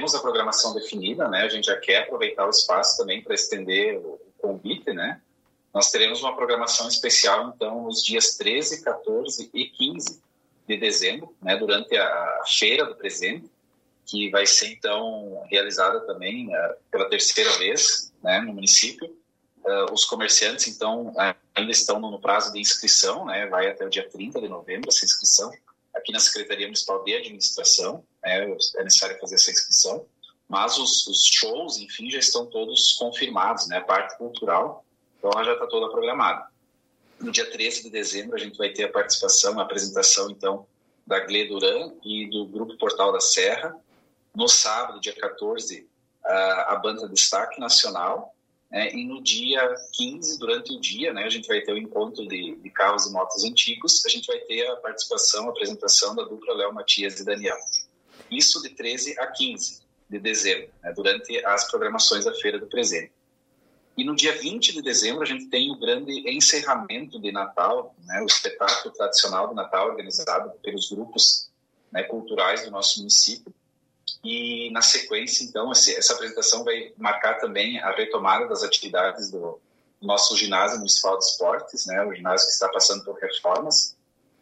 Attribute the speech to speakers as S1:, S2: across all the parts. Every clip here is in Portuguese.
S1: temos a programação definida, né? A gente já quer aproveitar o espaço também para estender o convite, né? Nós teremos uma programação especial, então, nos dias 13, 14 e 15 de dezembro, né? Durante a Feira do Presente, que vai ser, então, realizada também pela terceira vez, né? No município. Os comerciantes, então, ainda estão no prazo de inscrição, né? Vai até o dia 30 de novembro essa inscrição. Aqui na Secretaria Municipal de Administração, é necessário fazer essa inscrição. Mas os shows, enfim, já estão todos confirmados, né? A parte cultural, então ela já está toda programada. No dia 13 de dezembro, a gente vai ter a participação, a apresentação, então, da Gle Duran e do Grupo Portal da Serra. No sábado, dia 14, a banda Destaque Nacional. E no dia 15, durante o dia, né, a gente vai ter o encontro de carros e motos antigos, a gente vai ter a participação, a apresentação da dupla Léo Matias e Daniel. Isso de 13 a 15 de dezembro, né, durante as programações da Feira do Presente. E no dia 20 de dezembro a gente tem o grande encerramento de Natal, né, o espetáculo tradicional do Natal organizado pelos grupos, né, culturais do nosso município. E na sequência, então, essa apresentação vai marcar também a retomada das atividades do nosso ginásio municipal de esportes, né, o ginásio que está passando por reformas.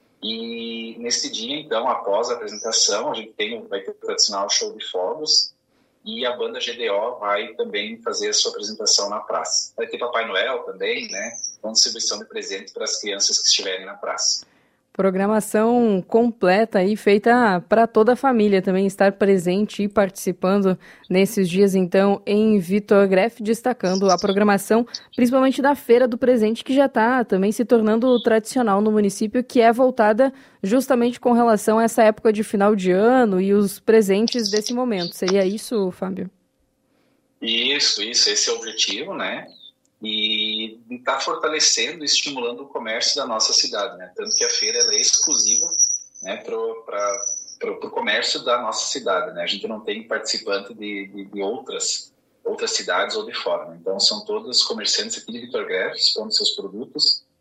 S1: E nesse dia, então, após a apresentação, a gente vai ter o tradicional show de fogos e a banda GDO vai também fazer a sua apresentação na praça. Vai ter Papai Noel também, né, com distribuição de presentes para as crianças que estiverem na praça.
S2: Programação completa e feita para toda a família também estar presente e participando nesses dias, então, em Vitor Greff, destacando a programação, principalmente da Feira do Presente, que já está também se tornando tradicional no município, que é voltada justamente com relação a essa época de final de ano e os presentes desse momento. Seria isso, Fábio?
S1: Isso, esse é o objetivo, né? E está fortalecendo e estimulando o comércio da nossa cidade, né? Tanto que a feira ela é exclusiva, né, para o comércio da nossa cidade, né? A gente não tem participante de outras cidades ou de fora, né? Então são todos comerciantes aqui de Vitor Greff, expondo seus produtos